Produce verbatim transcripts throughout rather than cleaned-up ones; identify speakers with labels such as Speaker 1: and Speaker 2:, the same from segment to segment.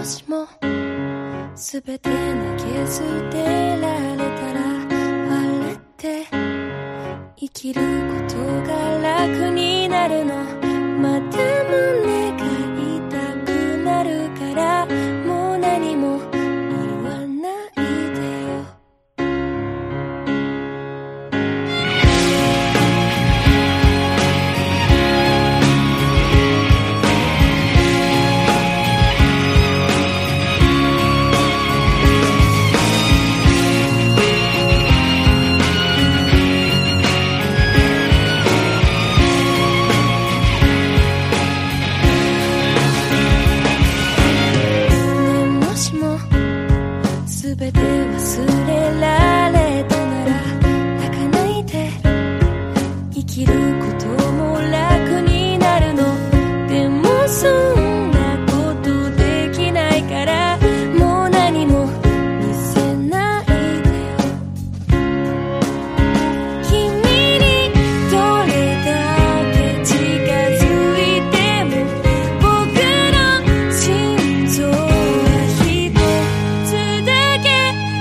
Speaker 1: もしもすべて投げ捨てられたら、あれって生きることが楽になるの。また胸が痛くなるから、もう何も言わないでよ。すべて忘れられたなら、泣かないで生きることも楽になるの。でもそんなことできないから、もう何も見せないでよ。君にどれだけ近づいても、僕の心臓は一つだけ。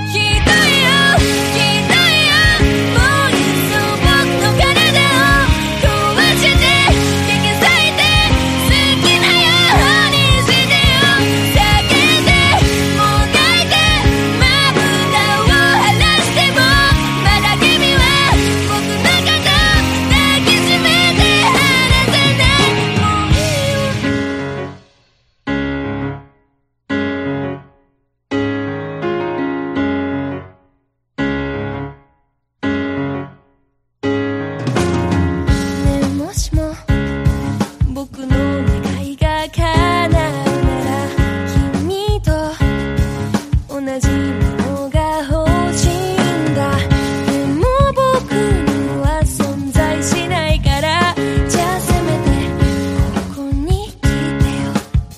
Speaker 1: 僕の願いが叶うなら、君と同じものが欲しいんだ。でも僕には存在しないから、じゃあせめてここに来てよ。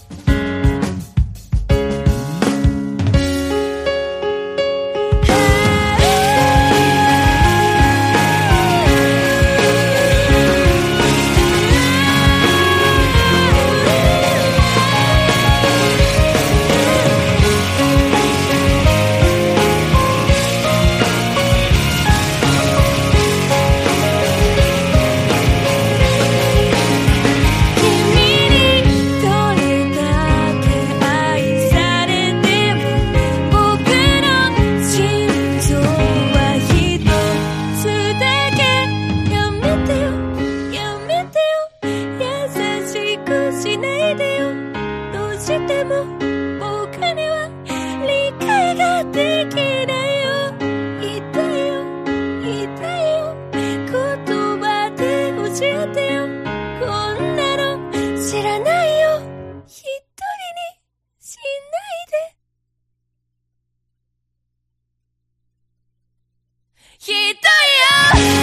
Speaker 1: しないでよ。どうしても僕には理解ができないよ。言いたいよ、言いたいよ。言葉で教えてよ。こんなの知らないよ。一人にしないで。ひどいよ。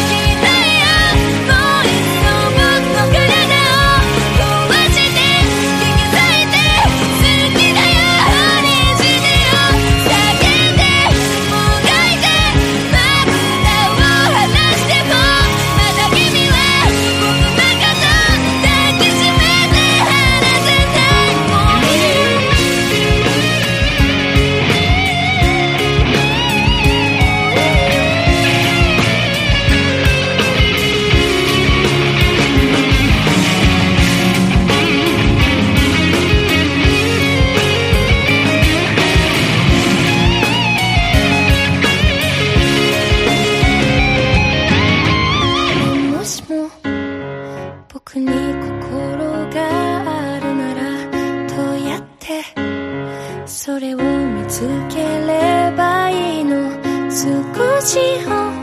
Speaker 1: 僕に心があるなら、どうやってそれを見つければいいの。少し